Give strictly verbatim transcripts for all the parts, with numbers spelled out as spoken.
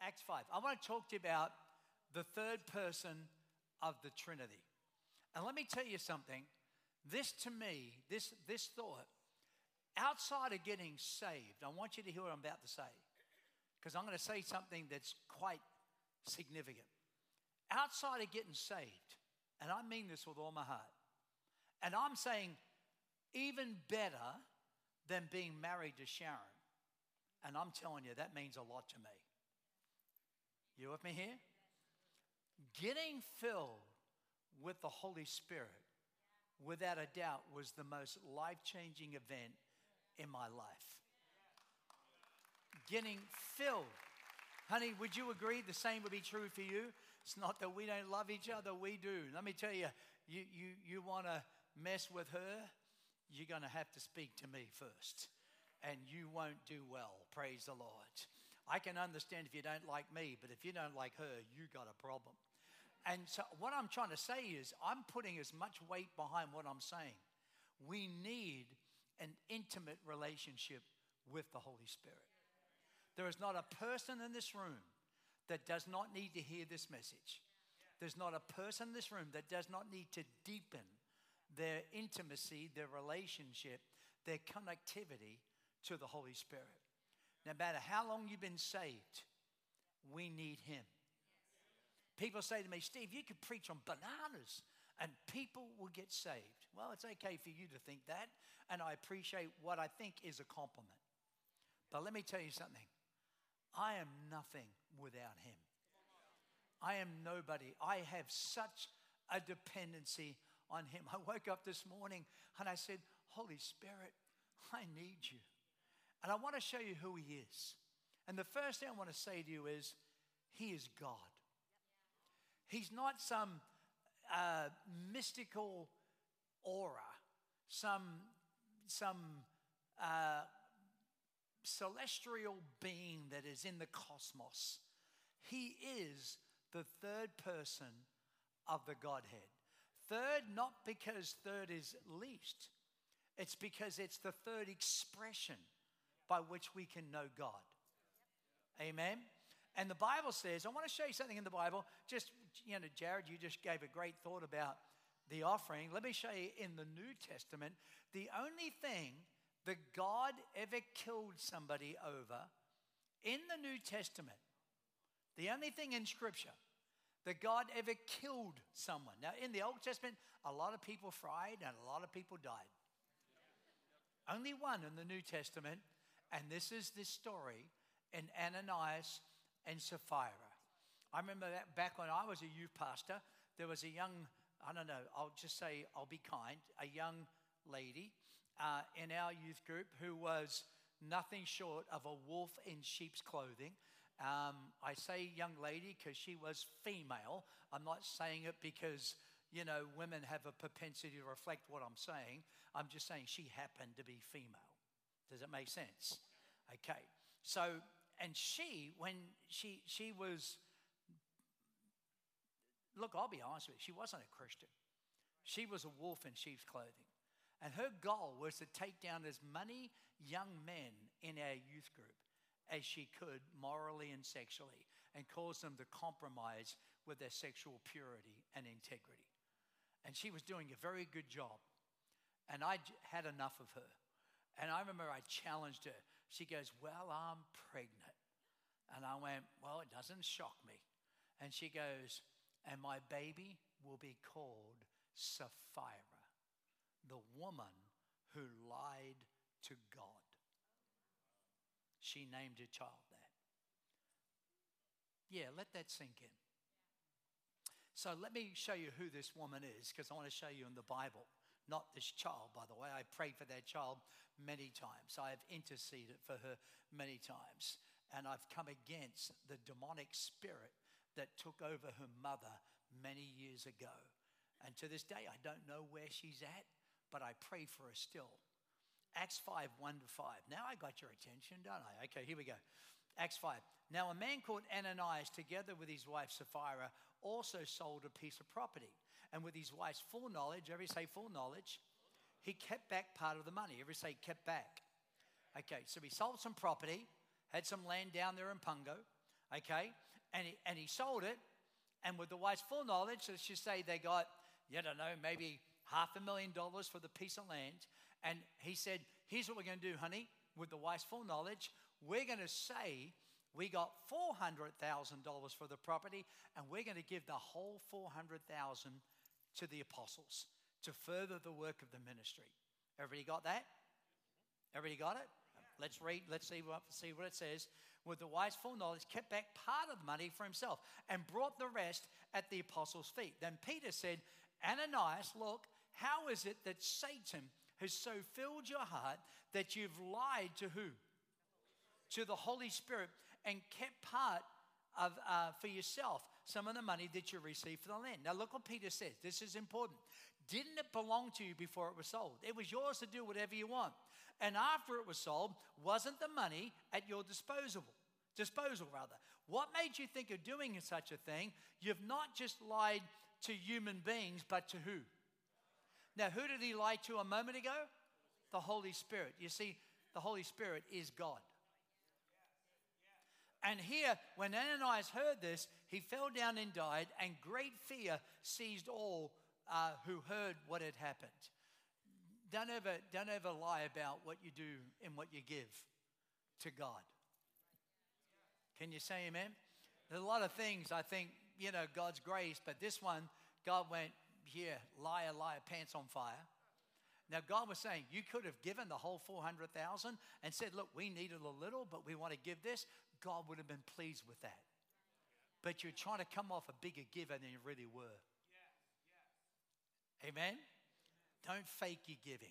Acts five. I want to talk to you about the third person of the Trinity. And let me tell you something. This to me, this, this thought, outside of getting saved, I want you to hear what I'm about to say, because I'm going to say something that's quite significant. Outside of getting saved, and I mean this with all my heart, and I'm saying even better than being married to Sharon, and I'm telling you, that means a lot to me. You with me here? Getting filled with the Holy Spirit, without a doubt, was the most life-changing event in my life. Getting filled. Honey, would you agree the same would be true for you? It's not that we don't love each other, we do. Let me tell you, you, you, you want to mess with her, you're going to have to speak to me first. And you won't do well, praise the Lord. I can understand if you don't like me, but if you don't like her, you got a problem. And so what I'm trying to say is I'm putting as much weight behind what I'm saying. We need an intimate relationship with the Holy Spirit. There is not a person in this room that does not need to hear this message. There's not a person in this room that does not need to deepen their intimacy, their relationship, their connectivity to the Holy Spirit. No matter how long you've been saved, we need Him. People say to me, Steve, you could preach on bananas and people will get saved. Well, it's okay for you to think that, and I appreciate what I think is a compliment. But let me tell you something. I am nothing without Him. I am nobody. I have such a dependency on Him. I woke up this morning and I said, Holy Spirit, I need you. And I want to show you who He is. And the first thing I want to say to you is, He is God. He's not some uh, mystical aura, some, some uh, celestial being that is in the cosmos. He is the third person of the Godhead. Third, not because third is least. It's because it's the third expression by which we can know God. Amen? And the Bible says, I want to show you something in the Bible. Just, you know, Jared, you just gave a great thought about the offering. Let me show you in the New Testament, the only thing that God ever killed somebody over in the New Testament, the only thing in Scripture that God ever killed someone. Now, in the Old Testament, a lot of people fried and a lot of people died. Only one in the New Testament, and this is the story in Ananias and Sapphira. I remember that back when I was a youth pastor, there was a young, I don't know, I'll just say, I'll be kind, a young lady uh, in our youth group who was nothing short of a wolf in sheep's clothing. Um, I say young lady because she was female. I'm not saying it because, you know, women have a propensity to reflect what I'm saying. I'm just saying she happened to be female. Does it make sense? Okay. So, and she, when she she was, look, I'll be honest with you, she wasn't a Christian. She was a wolf in sheep's clothing. And her goal was to take down as many young men in our youth group as she could, morally and sexually, and cause them to compromise with their sexual purity and integrity. And she was doing a very good job. And I had enough of her. And I remember I challenged her. She goes, well, I'm pregnant. And I went, well, it doesn't shock me. And she goes, and my baby will be called Sapphira, the woman who lied to God. She named her child that. Yeah, let that sink in. So let me show you who this woman is, because I want to show you in the Bible. Not this child, by the way. I prayed for that child many times. I have interceded for her many times. And I've come against the demonic spirit that took over her mother many years ago. And to this day, I don't know where she's at, but I pray for her still. Acts five, one to five. Now I got your attention, don't I? Okay, here we go. Acts five. Now a man called Ananias, together with his wife Sapphira, also sold a piece of property. And with his wife's full knowledge, everybody say full knowledge, he kept back part of the money. Everybody say kept back. Okay, so he sold some property, had some land down there in Pungo. Okay? And he, and he sold it. And with the wife's full knowledge, let's just say they got, you don't know, maybe half a million dollars for the piece of land. And he said, here's what we're going to do, honey, with the wife's full knowledge. We're going to say we got four hundred thousand dollars for the property, and we're going to give the whole four hundred thousand dollars to the apostles to further the work of the ministry. Everybody got that? Everybody got it? Let's read, let's see what, see what it says. With the wise full knowledge, kept back part of the money for himself and brought the rest at the apostles' feet. Then Peter said, Ananias, look, how is it that Satan has so filled your heart that you've lied to who? To the Holy Spirit, and kept part of uh, for yourself some of the money that you received for the land. Now look what Peter says. This is important. Didn't it belong to you before it was sold? It was yours to do whatever you want. And after it was sold, wasn't the money at your disposal? Disposal, rather. What made you think of doing such a thing? You've not just lied to human beings, but to who? Now, who did he lie to a moment ago? The Holy Spirit. You see, the Holy Spirit is God. And here, when Ananias heard this, he fell down and died, and great fear seized all uh, who heard what had happened. Don't ever, don't ever lie about what you do and what you give to God. Can you say amen? There's a lot of things I think, you know, God's grace, but this one, God went, yeah, liar, liar, pants on fire. Now, God was saying, you could have given the whole four hundred thousand dollars and said, look, we needed a little, but we want to give this. God would have been pleased with that. But you're trying to come off a bigger giver than you really were. Amen? Don't fake your giving.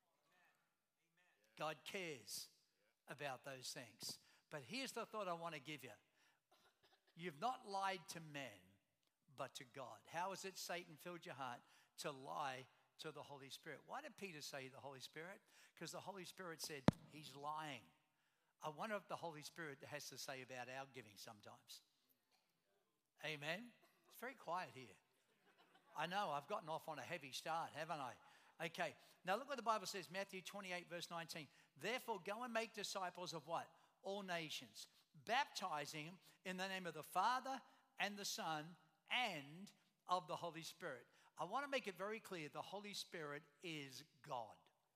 God cares about those things. But here's the thought I want to give you. You've not lied to men, but to God. How is it Satan filled your heart to lie to the Holy Spirit? Why did Peter say the Holy Spirit? Because the Holy Spirit said he's lying. I wonder if the Holy Spirit has to say about our giving sometimes. Amen? It's very quiet here. I know, I've gotten off on a heavy start, haven't I? Okay, now look what the Bible says, Matthew twenty-eight, verse nineteen. Therefore, go and make disciples of what? All nations, baptizing them in the name of the Father and the Son and of the Holy Spirit. I want to make it very clear, the Holy Spirit is God.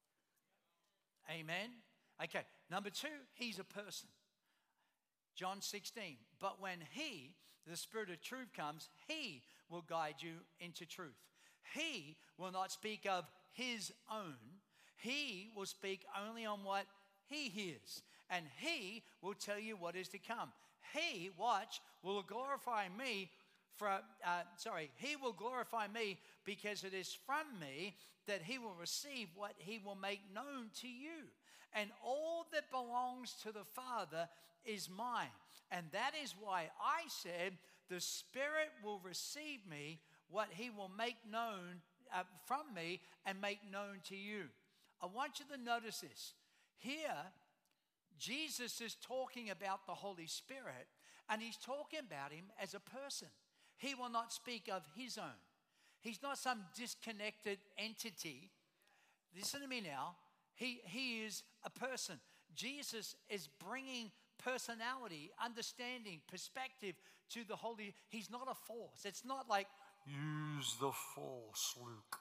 Amen? Okay, number two, he's a person. John sixteen, but when he, the Spirit of truth comes, he will guide you into truth. He will not speak of his own. He will speak only on what he hears. And he will tell you what is to come. He, watch, will glorify me for, uh, sorry, he will glorify me because it is from me that he will receive what he will make known to you. And all that belongs to the Father is mine. And that is why I said, the Spirit will receive me, what he will make known uh, from me and make known to you. I want you to notice this. Here, Jesus is talking about the Holy Spirit, and he's talking about him as a person. He will not speak of his own. He's not some disconnected entity. Listen to me now. He, he is a person. Jesus is bringing personality, understanding, perspective to the Holy. He's not a force. It's not like, use the force, Luke.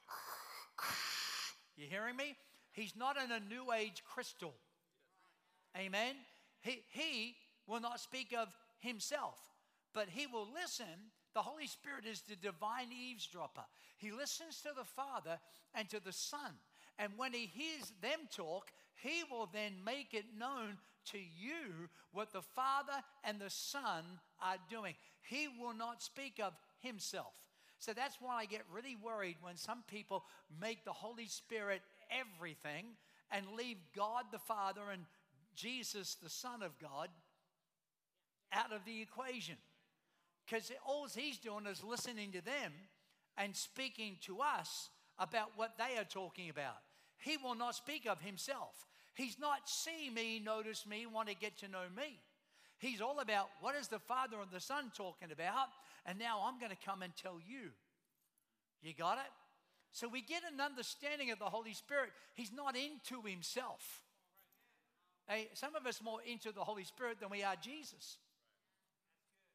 You hearing me? He's not in a new age crystal. Amen? He, he will not speak of himself, but he will listen. The Holy Spirit is the divine eavesdropper. He listens to the Father and to the Son. And when he hears them talk, he will then make it known to you what the Father and the Son are doing. He will not speak of himself. So that's why I get really worried when some people make the Holy Spirit everything and leave God the Father and Jesus the Son of God out of the equation. Because all he's doing is listening to them and speaking to us about what they are talking about. He will not speak of himself. He's not see me, notice me, want to get to know me. He's all about what is the Father and the Son talking about, and now I'm going to come and tell you. You got it? So we get an understanding of the Holy Spirit. He's not into himself. Hey, some of us are more into the Holy Spirit than we are Jesus.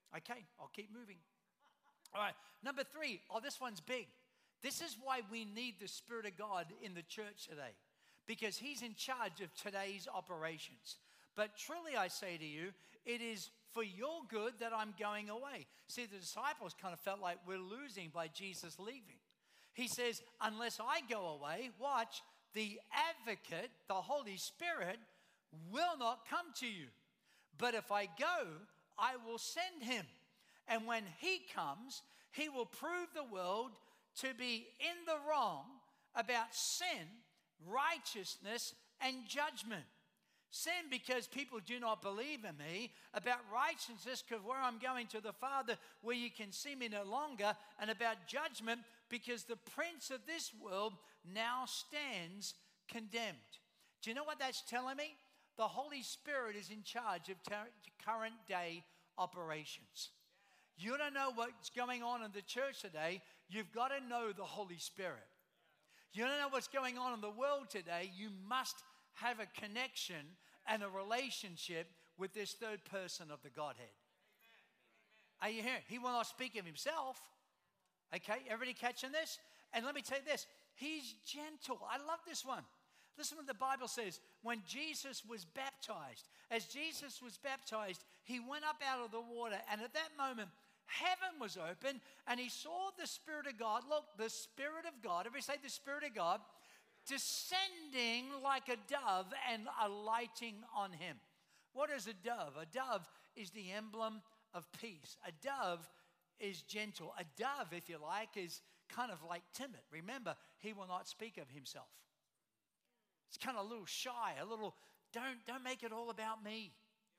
Okay, I'll keep moving. All right, number three. Oh, this one's big. This is why we need the Spirit of God in the church today, because he's in charge of today's operations. But truly I say to you, it is for your good that I'm going away. See, the disciples kind of felt like we're losing by Jesus leaving. He says, unless I go away, watch, the advocate, the Holy Spirit, will not come to you. But if I go, I will send him. And when he comes, he will prove the world to be in the wrong about sin, righteousness, and judgment. Sin, because people do not believe in me. About righteousness, because where I'm going to the Father, where you can see me no longer. And about judgment, because the prince of this world now stands condemned. Do you know what that's telling me? The Holy Spirit is in charge of ter- current day operations. You don't know what's going on in the church today. You've got to know the Holy Spirit. You don't know what's going on in the world today. You must have a connection and a relationship with this third person of the Godhead. Amen. Are you here? He will not speak of himself. Okay, everybody catching this? And let me tell you this. He's gentle. I love this one. Listen what the Bible says. When Jesus was baptized, as Jesus was baptized, he went up out of the water, and at that moment, heaven was open, and he saw the Spirit of God. Look, the Spirit of God. Everybody say the Spirit of God. Descending like a dove and alighting on him. What is a dove? A dove is the emblem of peace. A dove is gentle. A dove, if you like, is kind of like timid. Remember, he will not speak of himself. It's kind of a little shy, a little, don't, don't make it all about me.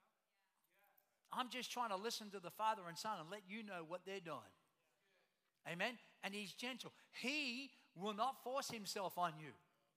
I'm just trying to listen to the Father and Son and let you know what they're doing. Amen? And he's gentle. He will not force himself on you.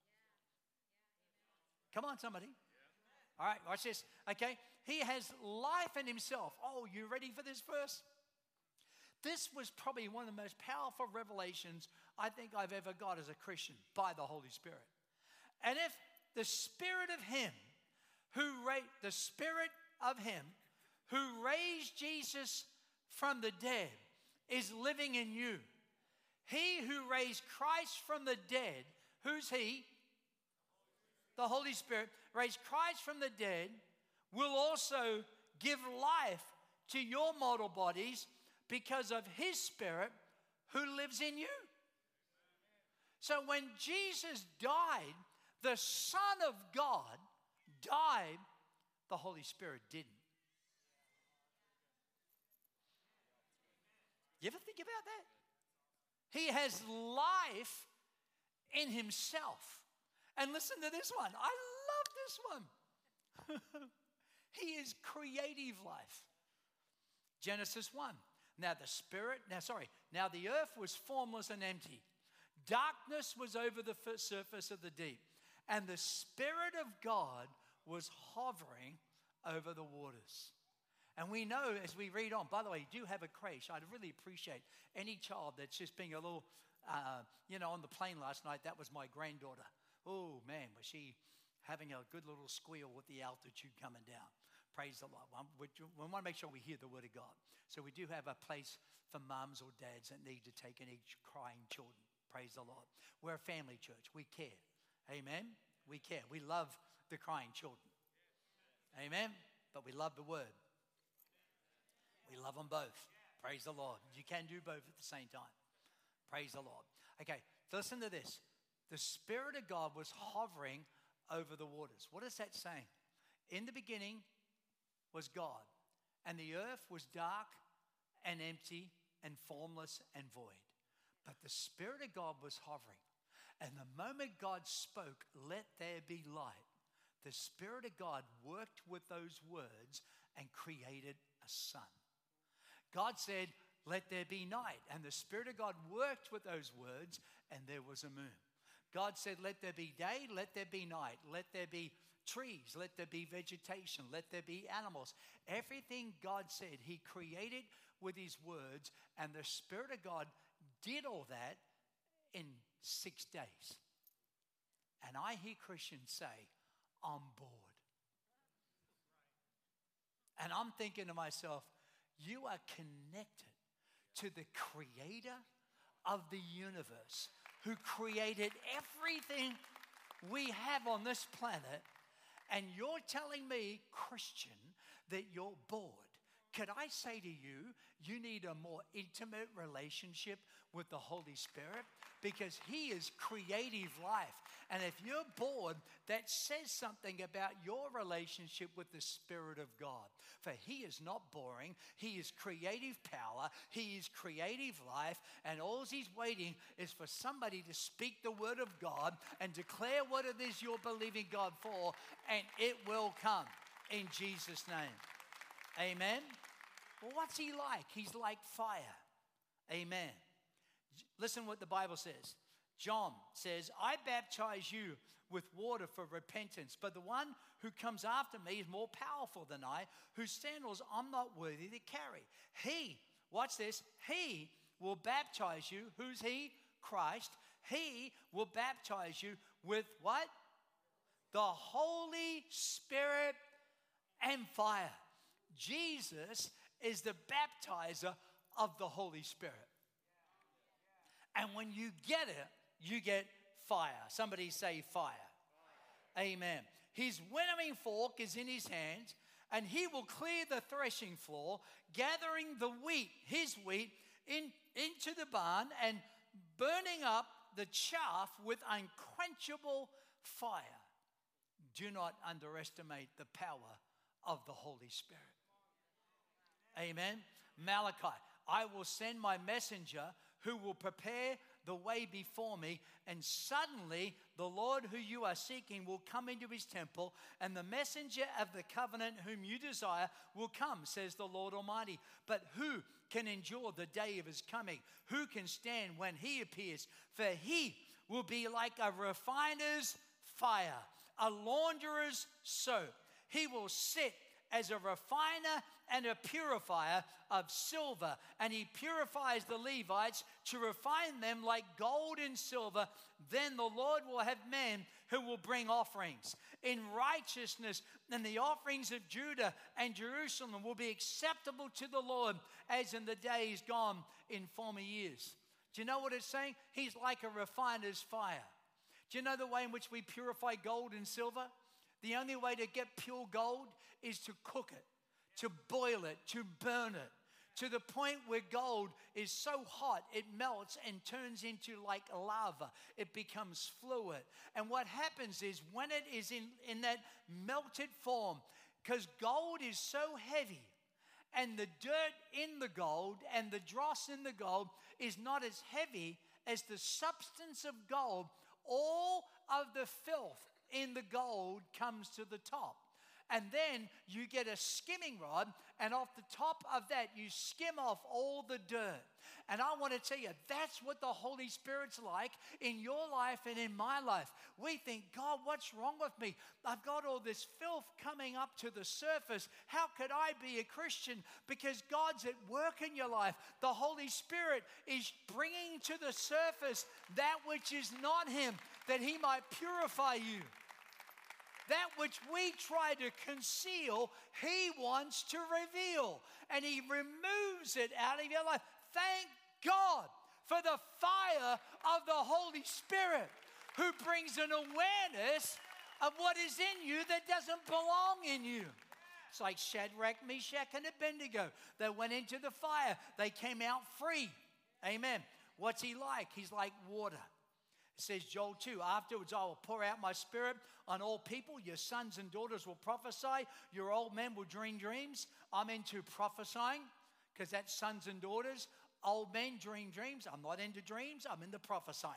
Come on, somebody. All right, watch this. Okay, he has life in himself. Oh, you ready for this verse? This was probably one of the most powerful revelations I think I've ever got as a Christian by the Holy Spirit. And if the Spirit of him who raised the Spirit of him who raised Jesus from the dead is living in you, he who raised Christ from the dead, who's he? The Holy Spirit, raised Christ from the dead, will also give life to your mortal bodies because of his Spirit who lives in you. So when Jesus died, the Son of God died, the Holy Spirit didn't. You ever think about that? He has life in himself. And listen to this one. I love this one. He is creative life. Genesis one. Now the Spirit, now sorry, now the earth was formless and empty. Darkness was over the surface of the deep. And the Spirit of God was hovering over the waters. And we know as we read on, by the way, you do have a creche. I'd really appreciate any child that's just being a little, uh, you know, on the plane last night. That was my granddaughter. Oh, man, was she having a good little squeal with the altitude coming down. Praise the Lord. We, we want to make sure we hear the word of God. So we do have a place for mums or dads that need to take in each crying children. Praise the Lord. We're a family church. We care. Amen? We care. We love the crying children. Amen? But we love the word. We love them both. Praise the Lord. You can do both at the same time. Praise the Lord. Okay, so listen to this. The Spirit of God was hovering over the waters. What is that saying? In the beginning was God, and the earth was dark and empty and formless and void. But the Spirit of God was hovering. And the moment God spoke, let there be light, the Spirit of God worked with those words and created a sun. God said, let there be night. And the Spirit of God worked with those words, and there was a moon. God said, let there be day, let there be night, let there be trees, let there be vegetation, let there be animals. Everything God said, he created with his words, and the Spirit of God did all that in six days. And I hear Christians say, I'm bored. And I'm thinking to myself, You are connected to the creator of the universe, who created everything we have on this planet. And you're telling me, Christian, that you're bored. Could I say to you, you need a more intimate relationship with the Holy Spirit, because He is creative life. And if you're bored, that says something about your relationship with the Spirit of God. For He is not boring. He is creative power. He is creative life. And all He's waiting is for somebody to speak the word of God and declare what it is you're believing God for, and it will come in Jesus' name. Amen. Well, what's He like? He's like fire. Amen. Listen what the Bible says. John says, I baptize you with water for repentance, but the one who comes after me is more powerful than I, whose sandals I'm not worthy to carry. He, watch this, He will baptize you. Who's He? Christ. He will baptize you with what? The Holy Spirit and fire. Jesus is the baptizer of the Holy Spirit. And when you get it, you get fire. Somebody say fire. Fire. Amen. His winnowing fork is in His hand, and He will clear the threshing floor, gathering the wheat, His wheat, in, into the barn and burning up the chaff with unquenchable fire. Do not underestimate the power of the Holy Spirit. Amen. Malachi, I will send my messenger who will prepare the way before me, and suddenly the Lord who you are seeking will come into His temple, and the messenger of the covenant whom you desire will come, says the Lord Almighty. But who can endure the day of His coming? Who can stand when He appears? For He will be like a refiner's fire, a launderer's soap. He will sit as a refiner and a purifier of silver, and He purifies the Levites to refine them like gold and silver. Then the Lord will have men who will bring offerings in righteousness, and the offerings of Judah and Jerusalem will be acceptable to the Lord, as in the days gone in former years. Do you know what it's saying? He's like a refiner's fire. Do you know the way in which we purify gold and silver? The only way to get pure gold is to cook it, to boil it, to burn it, to the point where gold is so hot it melts and turns into like lava. It becomes fluid. And what happens is, when it is in, in that melted form, because gold is so heavy, and the dirt in the gold and the dross in the gold is not as heavy as the substance of gold, all of the filth in the gold comes to the top. And then you get a skimming rod, and off the top of that, you skim off all the dirt. And I want to tell you, that's what the Holy Spirit's like in your life and in my life. We think, God, what's wrong with me? I've got all this filth coming up to the surface. How could I be a Christian? Because God's at work in your life. The Holy Spirit is bringing to the surface that which is not Him, that He might purify you. That which we try to conceal, He wants to reveal. And He removes it out of your life. Thank God for the fire of the Holy Spirit, who brings an awareness of what is in you that doesn't belong in you. It's like Shadrach, Meshach, and Abednego. They went into the fire. They came out free. Amen. What's He like? He's like water. It says, Joel two, afterwards I will pour out my Spirit on all people. Your sons and daughters will prophesy. Your old men will dream dreams. I'm into prophesying, because that's sons and daughters. Old men dream dreams. I'm not into dreams. I'm into prophesying.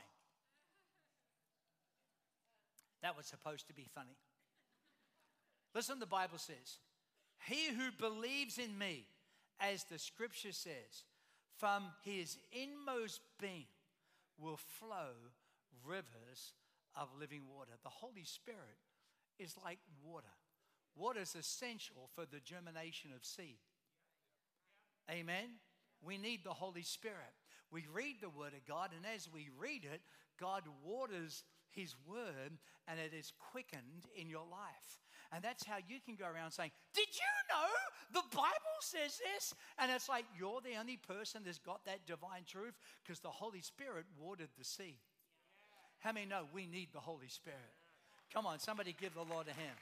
That was supposed to be funny. Listen, the Bible says, he who believes in me, as the scripture says, from his inmost being will flow rivers of living water. The Holy Spirit is like water. Water is essential for the germination of seed. Amen. We need the Holy Spirit. We read the Word of God, and as we read it, God waters His Word, and it is quickened in your life. And that's how you can go around saying, did you know the Bible says this? And it's like you're the only person that's got that divine truth because the Holy Spirit watered the sea. How many know we need the Holy Spirit? Come on, somebody give the Lord a hand.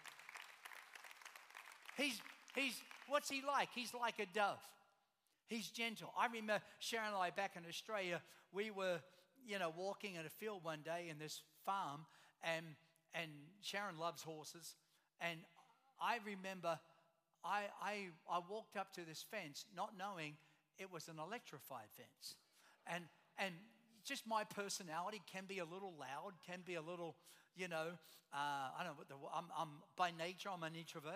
He's, he's, what's he like? He's like a dove. He's gentle. I remember Sharon and I back in Australia, we were, you know, walking in a field one day in this farm, and and Sharon loves horses. And I remember I, I, I walked up to this fence not knowing it was an electrified fence. And, and just my personality can be a little loud, can be a little, you know, uh, I don't know, what the, I'm, I'm, by nature, I'm an introvert.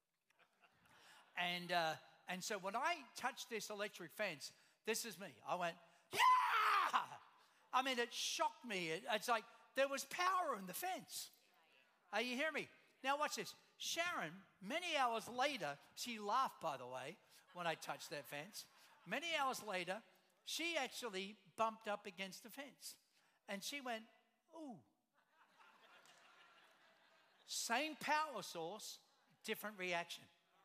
And, uh, and so when I touched this electric fence, this is me. I went, yeah! I mean, it shocked me. It, it's like there was power in the fence. Are you hearing me? Now watch this. Sharon, many hours later, she laughed, by the way, when I touched that fence. Many hours later, she actually bumped up against the fence. And she went, ooh. Same power source, different reaction.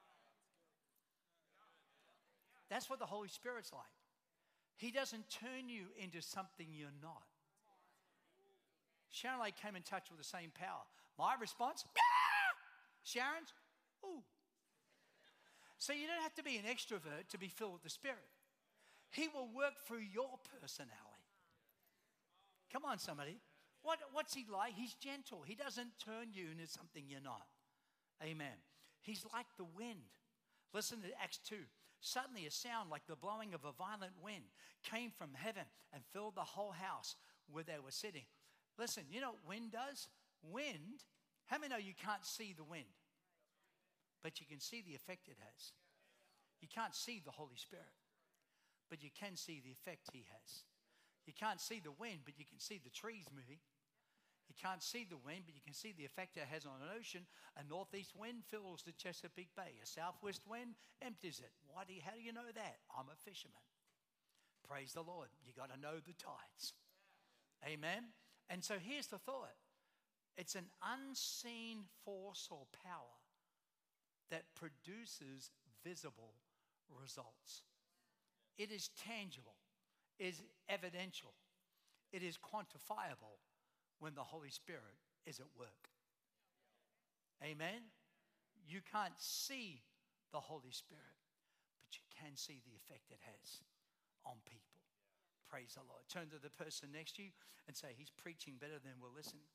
That's what the Holy Spirit's like. He doesn't turn you into something you're not. Sharon and I came in touch with the same power. My response, yeah! Sharon's, ooh. So you don't have to be an extrovert to be filled with the Spirit. He will work through your personality. Come on, somebody. What, what's he like? He's gentle. He doesn't turn you into something you're not. Amen. He's like the wind. Listen to Acts two. Suddenly a sound like the blowing of a violent wind came from heaven and filled the whole house where they were sitting. Listen, you know what wind does? Wind, how many know you can't see the wind? But you can see the effect it has. You can't see the Holy Spirit, but you can see the effect he has. You can't see the wind, but you can see the trees moving. You can't see the wind, but you can see the effect it has on an ocean. A northeast wind fills the Chesapeake Bay. A southwest wind empties it. Why do you, how do you know that? I'm a fisherman. Praise the Lord. You got to know the tides. Amen. And so here's the thought. It's an unseen force or power that produces visible results. It is tangible. It is evidential. It is quantifiable when the Holy Spirit is at work. Amen? You can't see the Holy Spirit, but you can see the effect it has on people. Praise the Lord. Turn to the person next to you and say, he's preaching better than we're listening.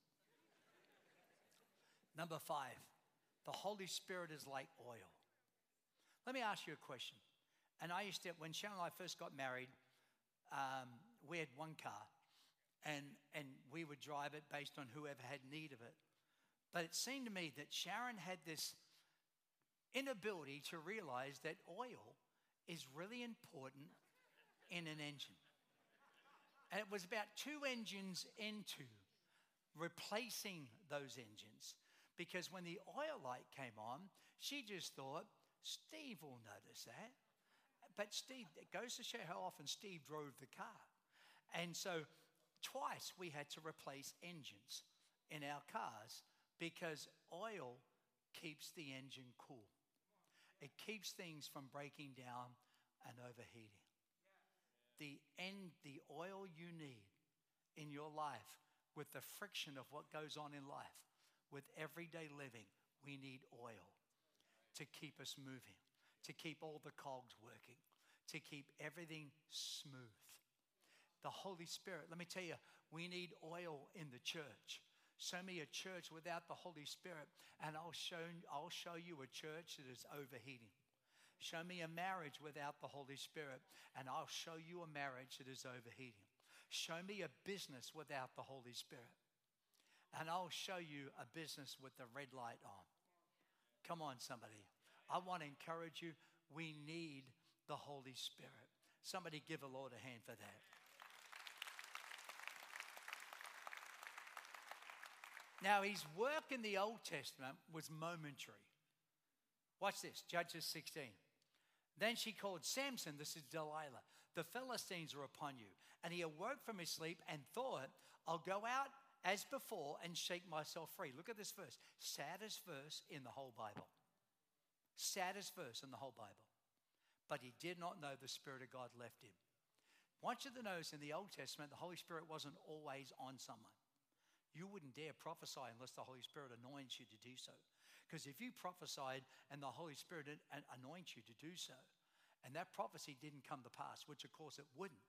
Number five, the Holy Spirit is like oil. Let me ask you a question. And I used to, when Sharon and I first got married, um, we had one car. And, and we would drive it based on whoever had need of it. But it seemed to me that Sharon had this inability to realize that oil is really important in an engine. And it was about two engines into replacing those engines. Because when the oil light came on, she just thought, Steve will notice that. But Steve, it goes to show how often Steve drove the car. And so twice we had to replace engines in our cars because oil keeps the engine cool. It keeps things from breaking down and overheating. The end, the oil you need in your life with the friction of what goes on in life, with everyday living, we need oil to keep us moving, to keep all the cogs working, to keep everything smooth. The Holy Spirit, let me tell you, we need oil in the church. Show me a church without the Holy Spirit, and I'll show, I'll show you a church that is overheating. Show me a marriage without the Holy Spirit, and I'll show you a marriage that is overheating. Show me a business without the Holy Spirit, and I'll show you a business with the red light on. Come on, somebody. I want to encourage you. We need the Holy Spirit. Somebody give the Lord a hand for that. Now, his work in the Old Testament was momentary. Watch this, Judges sixteen. Then she called Samson, this is Delilah, the Philistines are upon you. And he awoke from his sleep and thought, I'll go out as before and shake myself free. Look at this verse. Saddest verse in the whole Bible. Saddest verse in the whole Bible. But he did not know the Spirit of God left him. I want you to notice in the Old Testament, the Holy Spirit wasn't always on someone. You wouldn't dare prophesy unless the Holy Spirit anoints you to do so. Because if you prophesied and the Holy Spirit anoints you to do so, and that prophecy didn't come to pass, which of course it wouldn't,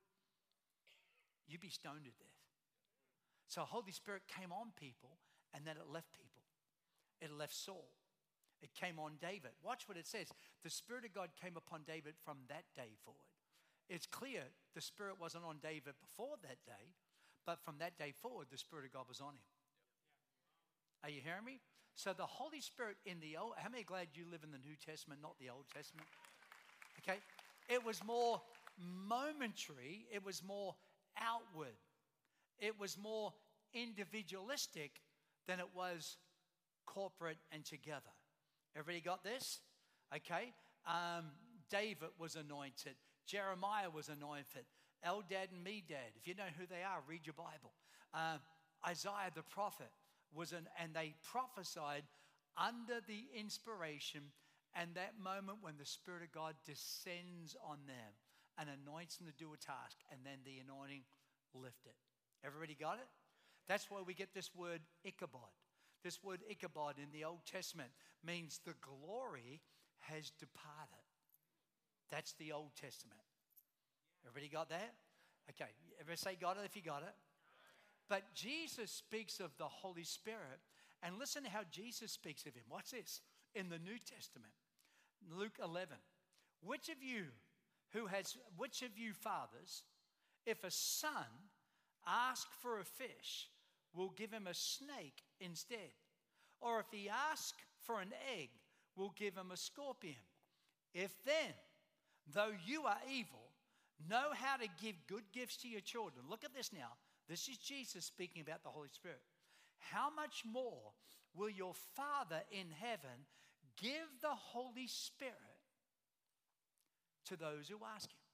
you'd be stoned to death. So Holy Spirit came on people, and then it left people. It left Saul. It came on David. Watch what it says. The Spirit of God came upon David from that day forward. It's clear the Spirit wasn't on David before that day, but from that day forward, the Spirit of God was on him. Are you hearing me? So the Holy Spirit in the Old, how many are glad you live in the New Testament, not the Old Testament? Okay? It was more momentary. It was more outward. It was more individualistic than it was corporate and together. Everybody got this? Okay. Um, David was anointed. Jeremiah was anointed. Eldad and Medad. If you know who they are, read your Bible. Uh, Isaiah the prophet was an, and they prophesied under the inspiration and that moment when the Spirit of God descends on them and anoints them to do a task, and then the anointing lifted. Everybody got it? That's why we get this word Ichabod. This word Ichabod in the Old Testament means the glory has departed. That's the Old Testament. Everybody got that? Okay, everybody say got it if you got it. But Jesus speaks of the Holy Spirit, and listen to how Jesus speaks of him. Watch this. In the New Testament, Luke eleven. Which of you who has, which of you fathers, if a son asks for a fish, will give him a snake instead? Or if he asks for an egg, will give him a scorpion? If then, though you are evil, know how to give good gifts to your children. Look at this now. This is Jesus speaking about the Holy Spirit. How much more will your Father in heaven give the Holy Spirit to those who ask him?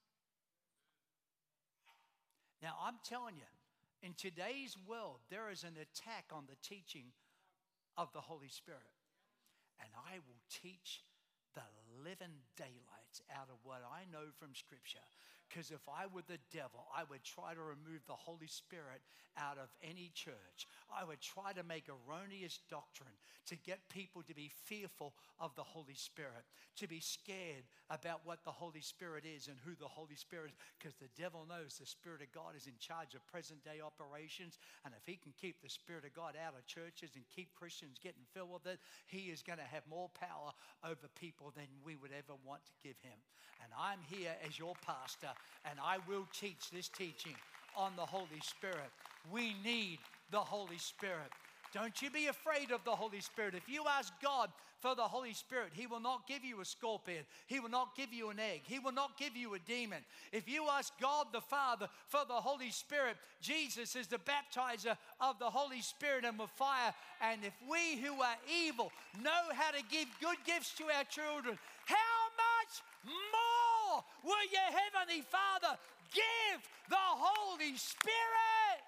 Now, I'm telling you, in today's world, there is an attack on the teaching of the Holy Spirit. And I will teach the living daylights out of what I know from Scripture. Because if I were the devil, I would try to remove the Holy Spirit out of any church. I would try to make erroneous doctrine to get people to be fearful of the Holy Spirit, to be scared about what the Holy Spirit is and who the Holy Spirit is, because the devil knows the Spirit of God is in charge of present-day operations, and if he can keep the Spirit of God out of churches and keep Christians getting filled with it, he is going to have more power over people than we would ever want to give him. And I'm here as your pastor, and I will teach this teaching on the Holy Spirit. We need the Holy Spirit. Don't you be afraid of the Holy Spirit. If you ask God for the Holy Spirit, he will not give you a scorpion. He will not give you an egg. He will not give you a demon. If you ask God the Father for the Holy Spirit, Jesus is the baptizer of the Holy Spirit and with fire. And if we who are evil know how to give good gifts to our children, how much more will your Heavenly Father give the Holy Spirit?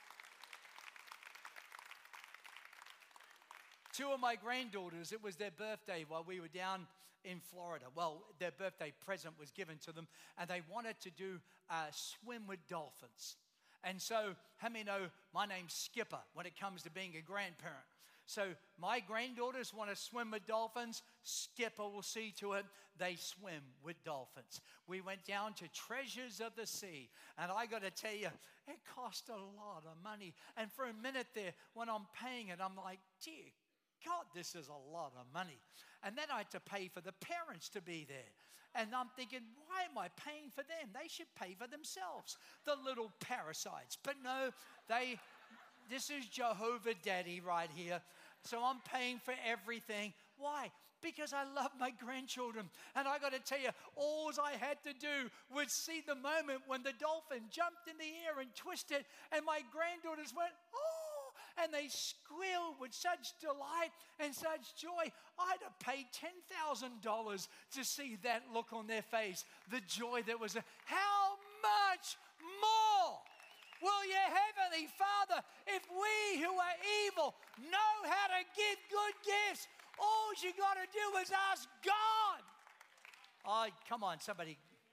Two of my granddaughters, it was their birthday while we were down in Florida. Well, their birthday present was given to them, and they wanted to do uh, swim with dolphins. And so, how many know my name's Skipper when it comes to being a grandparent? So my granddaughters want to swim with dolphins. Skipper will see to it they swim with dolphins. We went down to Treasures of the Sea, and I got to tell you, it cost a lot of money. And for a minute there, when I'm paying it, I'm like, dear God, this is a lot of money. And then I had to pay for the parents to be there. And I'm thinking, why am I paying for them? They should pay for themselves, the little parasites. But no, they, this is Jehovah Daddy right here. So I'm paying for everything. Why? Because I love my grandchildren. And I got to tell you, all I had to do was see the moment when the dolphin jumped in the air and twisted, and my granddaughters went, oh, and they squealed with such delight and such joy. I'd have paid ten thousand dollars to see that look on their face, the joy that was there. How much more Will your heavenly Father, if we who are evil know how to give good gifts, all you got to do is ask God. Oh, come on, somebody.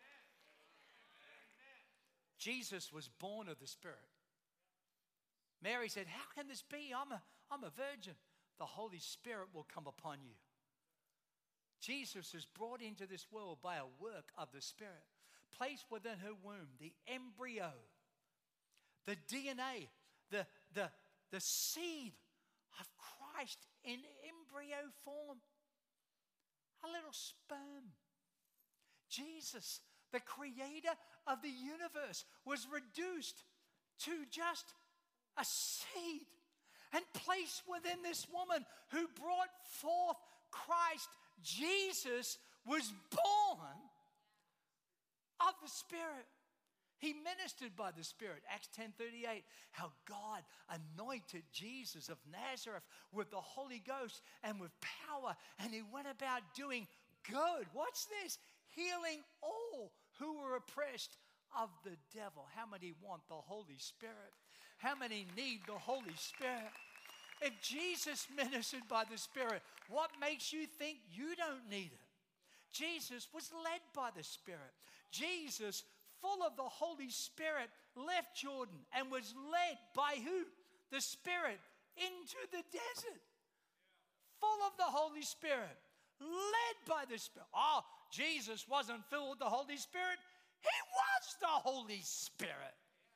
Jesus was born of the Spirit. Mary said, how can this be? I'm a, I'm a virgin. The Holy Spirit will come upon you. Jesus is brought into this world by a work of the Spirit. Placed within her womb, the embryo, the D N A, the, the, the seed of Christ in embryo form. A little sperm. Jesus, the creator of the universe, was reduced to just a seed and placed within this woman who brought forth Christ. Jesus was born of the Spirit. He ministered by the Spirit. Acts ten thirty-eight, how God anointed Jesus of Nazareth with the Holy Ghost and with power, and he went about doing good. What's this? Healing all who were oppressed of the devil. How many want the Holy Spirit? How many need the Holy Spirit? If Jesus ministered by the Spirit, what makes you think you don't need it? Jesus was led by the Spirit. Jesus, full of the Holy Spirit, left Jordan and was led by who? The Spirit into the desert. Full of the Holy Spirit, led by the Spirit. Oh, Jesus wasn't filled with the Holy Spirit. He was the Holy Spirit.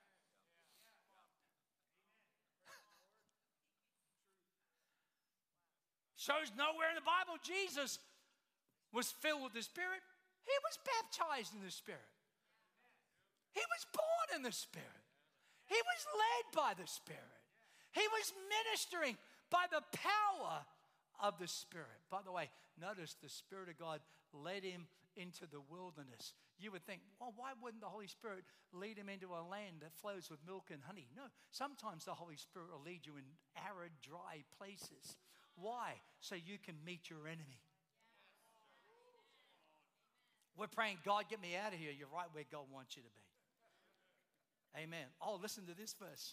Shows nowhere in the Bible Jesus was filled with the Spirit. He was baptized in the Spirit. He was born in the Spirit. He was led by the Spirit. He was ministering by the power of the Spirit. By the way, notice the Spirit of God led him into the wilderness. You would think, well, why wouldn't the Holy Spirit lead him into a land that flows with milk and honey? No, sometimes the Holy Spirit will lead you in arid, dry places. Why? So you can meet your enemy. We're praying, God, get me out of here. You're right where God wants you to be. Amen. Oh, listen to this verse.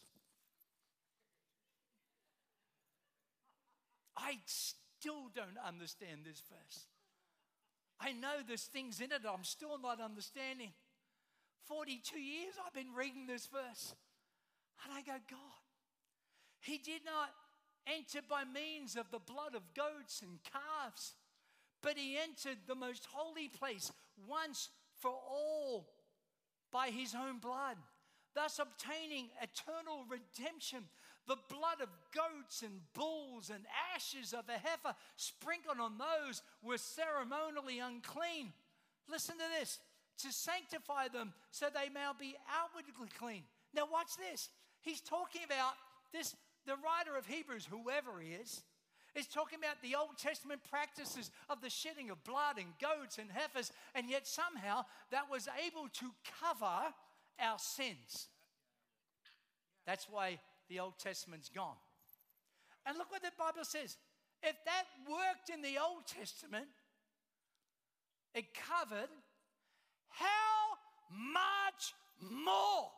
I still don't understand this verse. I know there's things in it that I'm still not understanding. forty-two years I've been reading this verse. And I go, God, he did not enter by means of the blood of goats and calves, but he entered the most holy place once for all by his own blood, thus obtaining eternal redemption. The blood of goats and bulls and ashes of a heifer sprinkled on those who were ceremonially unclean. Listen to this. To sanctify them so they may be outwardly clean. Now watch this. He's talking about this, the writer of Hebrews, whoever he is, is talking about the Old Testament practices of the shedding of blood and goats and heifers, and yet somehow that was able to cover our sins. That's why the Old Testament's gone. And look what the Bible says. If that worked in the Old Testament, it covered, how much more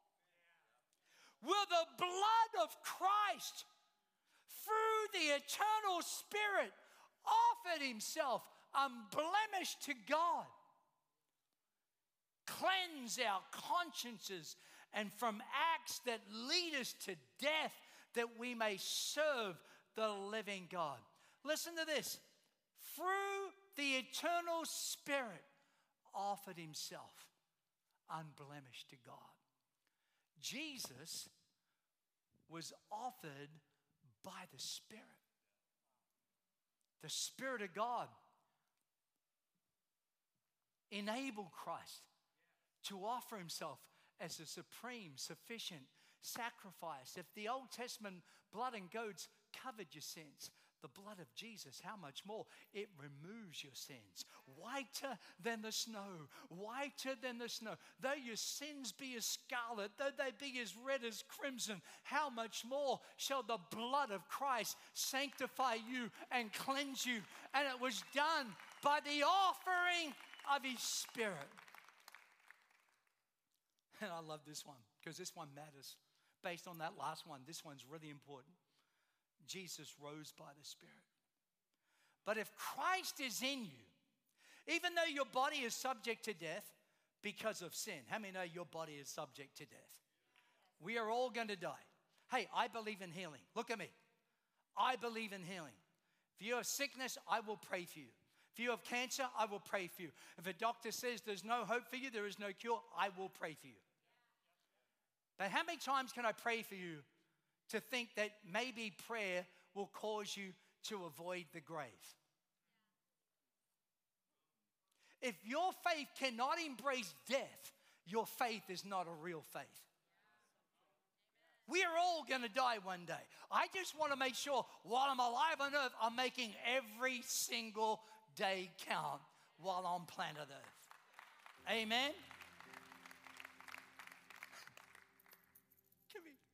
will the blood of Christ, through the eternal Spirit, offered himself unblemished to God, cleanse our consciences and from acts that lead us to death, that we may serve the living God. Listen to this. Through the eternal Spirit, offered himself unblemished to God. Jesus was offered by the Spirit. The Spirit of God enabled Christ to offer himself as a supreme, sufficient sacrifice. If the Old Testament blood and goats covered your sins, the blood of Jesus, how much more? It removes your sins. Whiter than the snow, whiter than the snow. Though your sins be as scarlet, though they be as red as crimson, how much more shall the blood of Christ sanctify you and cleanse you? And it was done by the offering of his Spirit. And I love this one because this one matters. Based on that last one, this one's really important. Jesus rose by the Spirit. But if Christ is in you, even though your body is subject to death because of sin, how many know your body is subject to death? We are all going to die. Hey, I believe in healing. Look at me. I believe in healing. If you have sickness, I will pray for you. If you have cancer, I will pray for you. If a doctor says there's no hope for you, there is no cure, I will pray for you. But how many times can I pray for you to think that maybe prayer will cause you to avoid the grave? If your faith cannot embrace death, your faith is not a real faith. We are all going to die one day. I just want to make sure while I'm alive on earth, I'm making every single day count while on planet earth. Amen? Come here.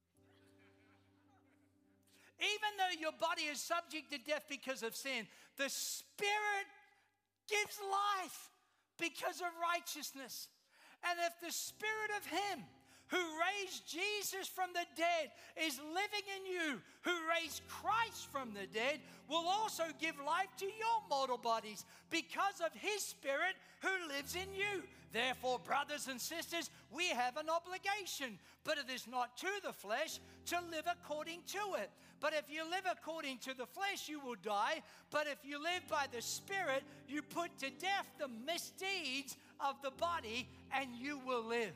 Even though your body is subject to death because of sin, the Spirit gives life because of righteousness. And if the Spirit of Him who raised Jesus from the dead is living in you, who raised Christ from the dead, will also give life to your mortal bodies because of His Spirit who lives in you. Therefore, brothers and sisters, we have an obligation, but it is not to the flesh to live according to it. But if you live according to the flesh, you will die. But if you live by the Spirit, you put to death the misdeeds of the body, and you will live.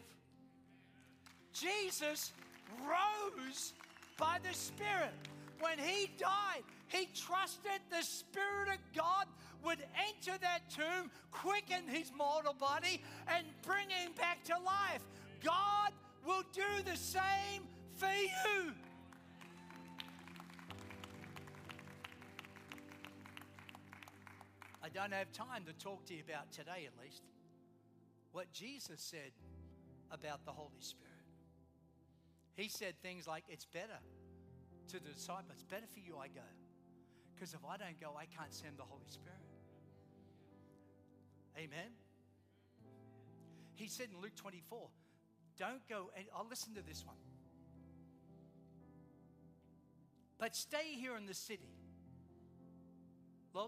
Jesus rose by the Spirit. When He died, He trusted the Spirit of God would enter that tomb, quicken His mortal body, and bring Him back to life. God will do the same for you. I don't have time to talk to you about today, at least, what Jesus said about the Holy Spirit. He said things like, it's better to the disciples, it's better for you I go. Because if I don't go, I can't send the Holy Spirit. Amen? He said in Luke twenty-four, don't go, and I'll listen to this one. But stay here in the city. Look,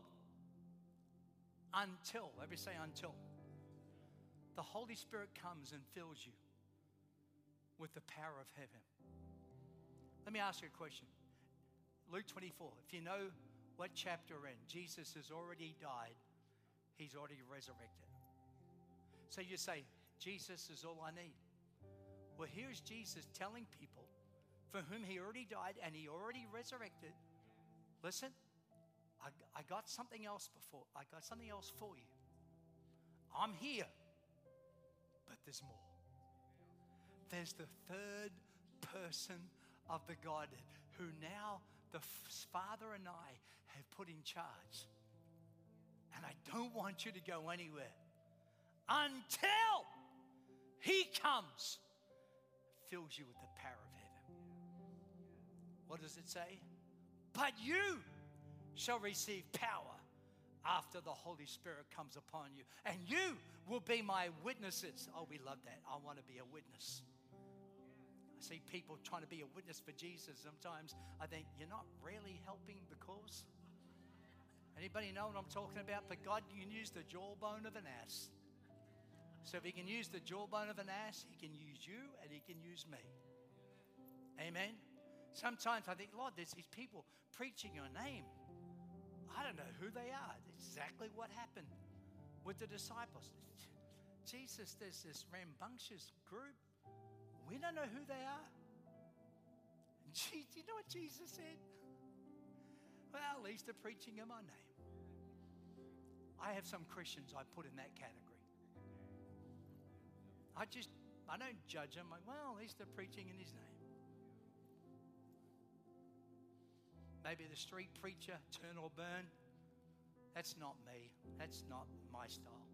until, everybody say until, the Holy Spirit comes and fills you with the power of heaven. Let me ask you a question. Luke twenty-four, if you know what chapter we're in, Jesus has already died. He's already resurrected. So you say, Jesus is all I need. Well, here's Jesus telling people for whom He already died and He already resurrected. Listen, I, I got something else before. I got something else for you. I'm here, but there's more. There's the third person of the Godhead who now the Father and I have put in charge. And I don't want you to go anywhere until He comes, fills you with the power of heaven. What does it say? But you shall receive power after the Holy Spirit comes upon you, and you will be my witnesses. Oh, we love that. I want to be a witness. I see people trying to be a witness for Jesus. Sometimes I think, you're not really helping the cause. Anybody know what I'm talking about? But God can use the jawbone of an ass. So if He can use the jawbone of an ass, He can use you and He can use me. Amen? Sometimes I think, Lord, there's these people preaching Your name. I don't know who they are. That's exactly what happened with the disciples. Jesus, there's this rambunctious group. We don't know who they are. And do you know what Jesus said? Well, at least they're preaching in my name. I have some Christians I put in that category. I just, I don't judge them. Like, well, at least they're preaching in His name. Maybe the street preacher, turn or burn. That's not me. That's not my style.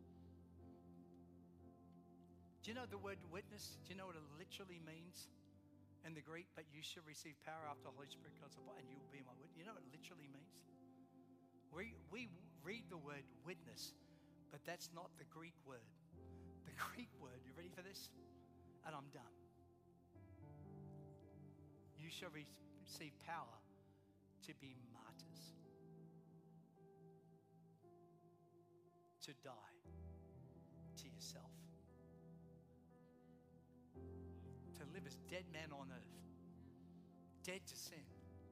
Do you know the word witness? Do you know what it literally means in the Greek? But you shall receive power after the Holy Spirit comes upon, and you will be my witness. You know what it literally means? We, we read the word witness, but that's not the Greek word. The Greek word, you ready for this? and I'm done. You shall receive power to be martyrs, to die to yourself, to live as dead men on earth, dead to sin,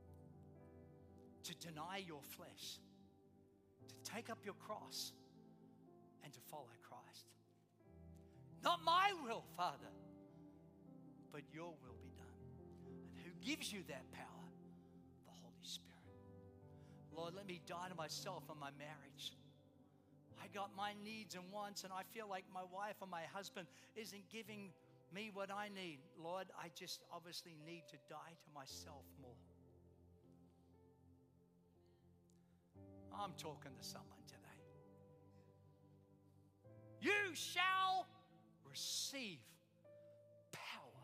to deny your flesh, to take up your cross and to follow Christ. Not my will, Father, but your will be done. And who gives you that power? The Holy Spirit. Lord, let me die to myself and my marriage. I got my needs and wants, and I feel like my wife or my husband isn't giving me what I need. Lord, I just obviously need to die to myself more. I'm talking to someone today. You shall receive power.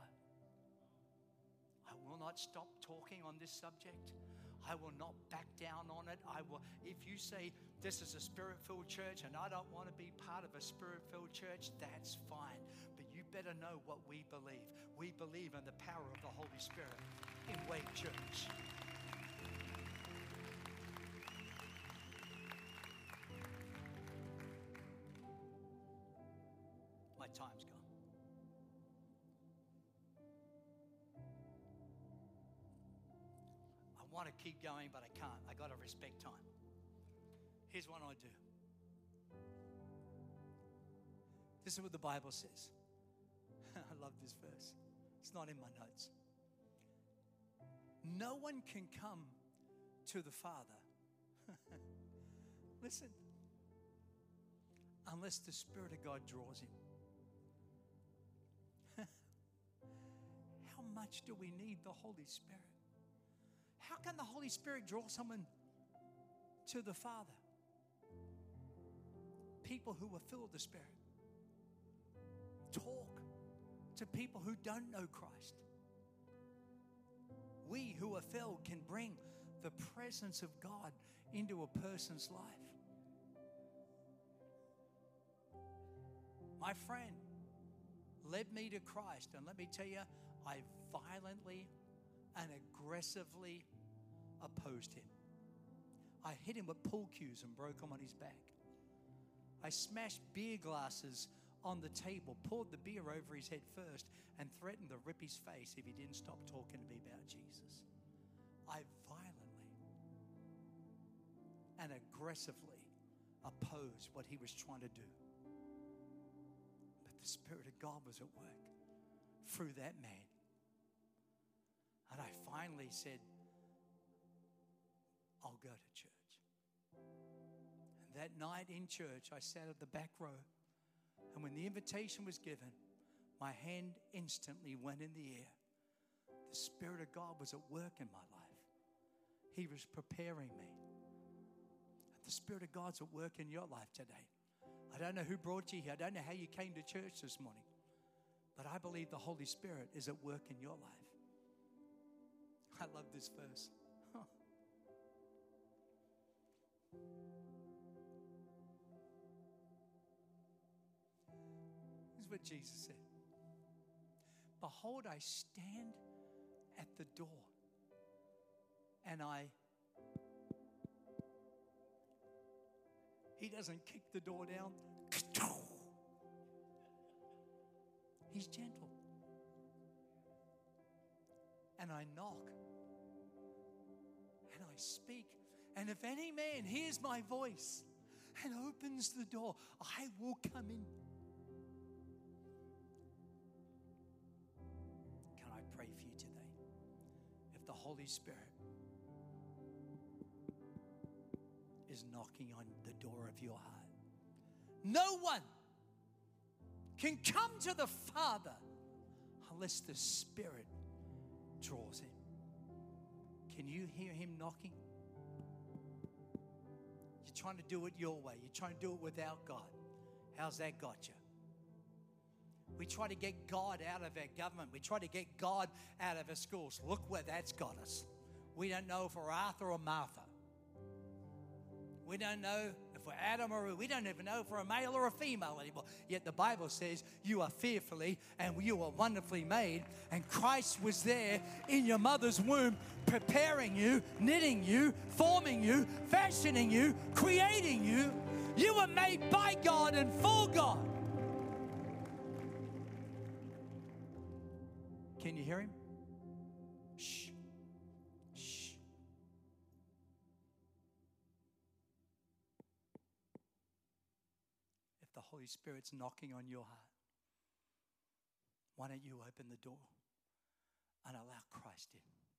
I will not stop talking on this subject. I will not back down on it. I will. If you say this is a spirit-filled church and I don't want to be part of a spirit-filled church, that's fine. But you better know what we believe. We believe in the power of the Holy Spirit in Wake Church. My time's gone. I want to keep going, but I can't. I got to respect time. Here's what I do. This is what the Bible says. I love this verse. It's not in my notes. No one can come to the Father. Listen. Unless the Spirit of God draws him. How much do we need the Holy Spirit? How can the Holy Spirit draw someone to the Father? People who are filled with the Spirit. Talk to people who don't know Christ. We who are filled can bring the presence of God into a person's life. My friend led me to Christ, and let me tell you, I violently and aggressively opposed him. I hit him with pool cues and broke him on his back. I smashed beer glasses on the table, poured the beer over his head first, and threatened to rip his face if he didn't stop talking to me about Jesus. I violently and aggressively opposed what he was trying to do. But the Spirit of God was at work through that man. And I finally said, I'll go to church. And that night in church, I sat at the back row. And when the invitation was given, my hand instantly went in the air. The Spirit of God was at work in my life. He was preparing me. And the Spirit of God's at work in your life today. I don't know who brought you here. I don't know how you came to church this morning. But I believe the Holy Spirit is at work in your life. I love this verse. Huh. This is what Jesus said. Behold, I stand at the door and I... He doesn't kick the door down. He's gentle. And I knock. And I speak. And if any man hears my voice and opens the door, I will come in. Can I pray for you today? If the Holy Spirit is knocking on the door of your heart, no one can come to the Father unless the Spirit draws him. Can you hear him knocking? You're trying to do it your way. You're trying to do it without God. How's that got you? We try to get God out of our government. We try to get God out of our schools. Look where that's got us. We don't know if we're Arthur or Martha. We don't know if we're Adam or we don't even know if we're a male or a female anymore. Yet the Bible says you are fearfully and you are wonderfully made. And Christ was there in your mother's womb, preparing you, knitting you, forming you, fashioning you, creating you. You were made by God and for God. Can you hear him? Shh. Shh. If the Holy Spirit's knocking on your heart, why don't you open the door and allow Christ in?